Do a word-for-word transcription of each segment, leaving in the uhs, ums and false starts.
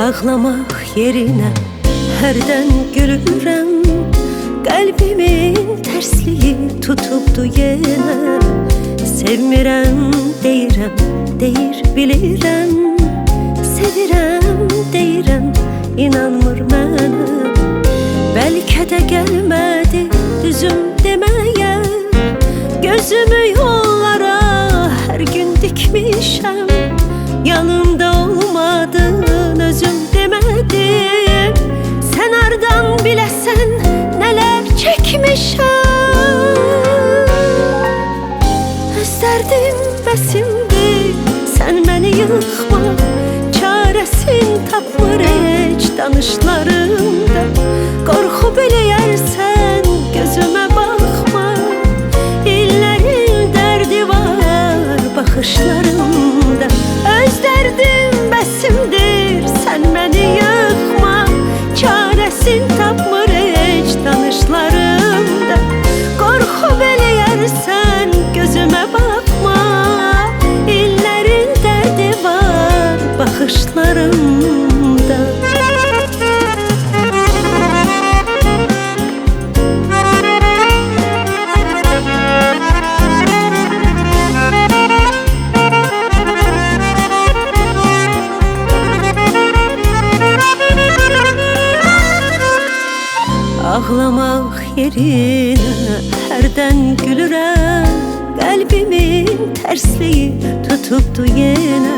Ağlamaq yerinə hərdən gülürəm. Qəlbimin tərsliyi tutubdu yenə. Sevmirəm deyirəm, deyir bilirəm. Sevirəm deyirəm, inanmır mənə. Bəlkə də gəlmədi düzüm deməyə. Gözümü yollara hər gün dikmişəm. Yanımda olmadın özüm demədim. Sən hardan biləsən nələr çəkmişəm. Öz dərdim bəsimdir, sən məni yıxma. Çarəsin tapmır heç danışlarımda. Qorxu beləyərsən gözümə baxma. İllərin dərdi var baxışlarımda. Öz dərdim bəsimdir, sən məni yıxma. Çarəsin tapmır heç danışlarımda. Qorxu beləyərsən gözümə baxma. İllərin dərdi var baxışlarımda. Ağlamaq yerinə hərdən gülürəm. Qəlbimin tərsliyi tutubdu yenə.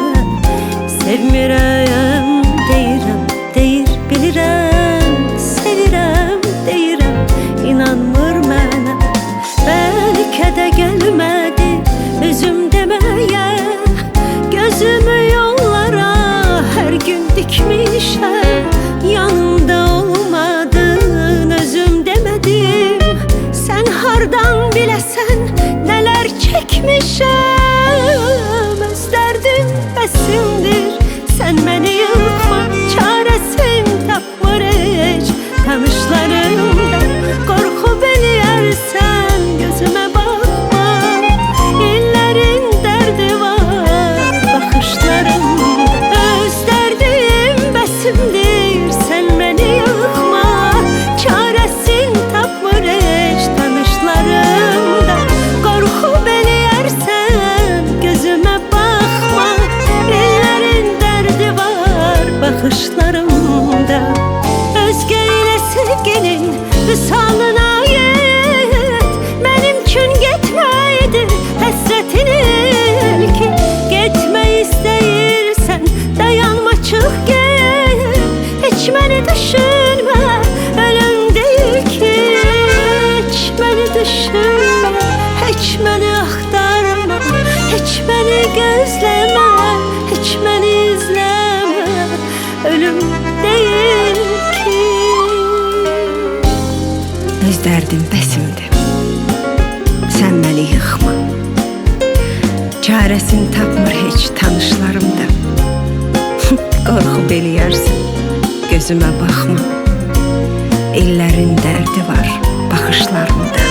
Sevmirəm deyirəm, deyir bilirəm. Sevirəm deyirəm, inanmır mənə. Bəlkə də gəlmədi özüm deməyə. Gözümü yollara hər gün dikmişəm. Yanımda olmadın özüm demədim. Sən hardan biləsən nələr çəkmişəm. Öz dərdim bəsimdir, sən məni yıxma. Çarəsin tapmır heç tanışlarımda. Qorxu beləyərsən gözümə baxma. İllərin dərdi var baxışlarımda. Öz dərdim bəsimdir, sən məni yıxma. Çarəsin tapmır heç tanışlarımda. Qorxu beləyərsən gözümə baxma. İllərin dərdi var baxışlarımda. Özgə ilə sevginin vüsalına yet. Mənim üçün getməydi həsrətin ilki. Getmək istəyirsən dayanma, çıx get. Heç məni düşünmə, ölüm deyil ki. Heç məni düşünmə, heç məni axtarma. Heç məni gözləmə, heç məni izləmə. Ölüm deyil ki. Öz dərdim bəsimdir, sən məni yıxma. Çarəsini tapmır heç tanışlarımda. Qorxu beləyərsən gözümə baxma. İllərin dərdi var baxışlarımda.